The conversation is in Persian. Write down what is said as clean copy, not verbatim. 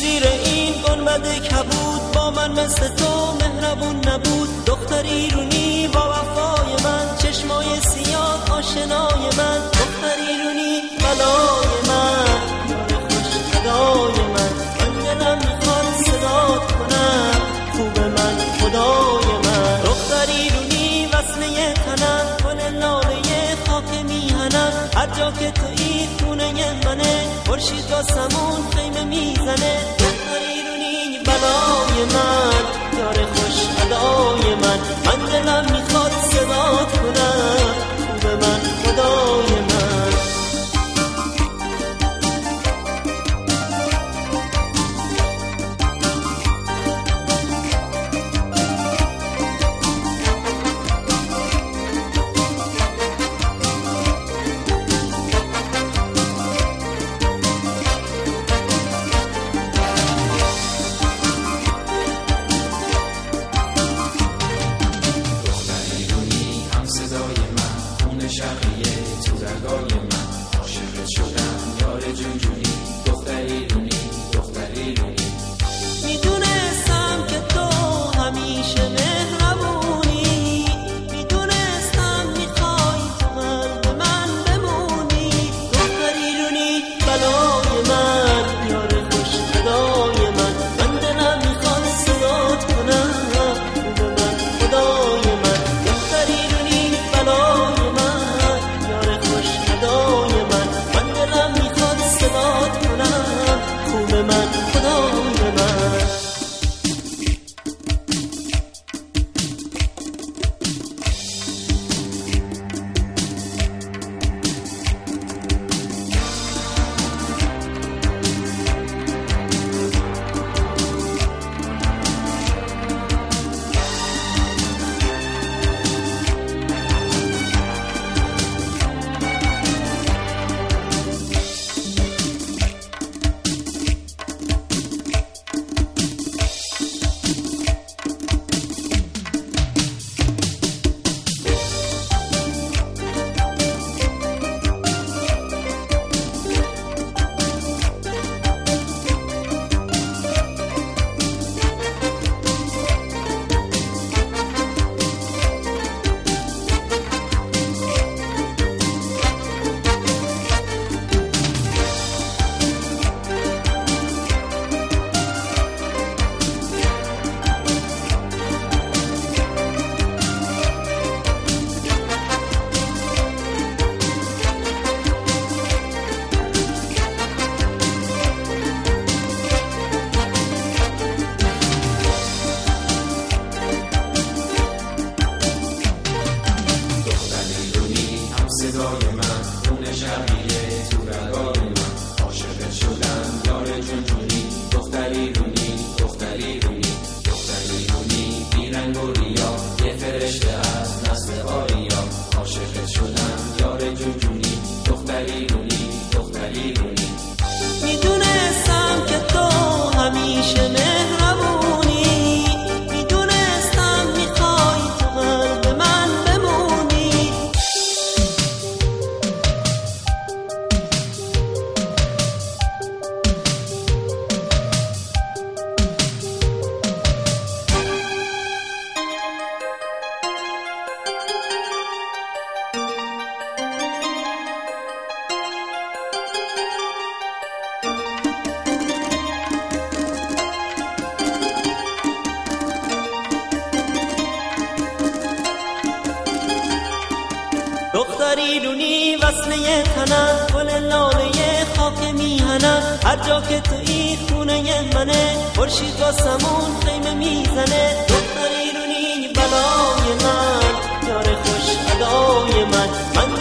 زیر این گنبد کبود با من مثل تو مهربون نبود. دختر ایرونی با وفای من، چشمای سیاه آشنای من. دختر ایرونی بلای من، یار خوش ادای من. من دلم میخواد صدات کنم، خوب من خدای من. دختر ایرونی وصله تنم، گل لاله خاک میهنم. هر جا که تویی خونه منه، خورشید با سمون خیمه میزنه. دختر ایرونی بلای من، یار خوش ادای من. من دلم میخواد صدات کنم، خوب من خدای من. میدونستم که تو همیشه مهربونی، میدونستم میخوای تو قلب من بمونی. دختر ایرونی وصله تنم، گل لاله خاک میهنم. هر جا که تویی خونه منه، خورشید با سمون خیمه میزنه. دختر ایرونی بلای من، یار خوش ادای من. من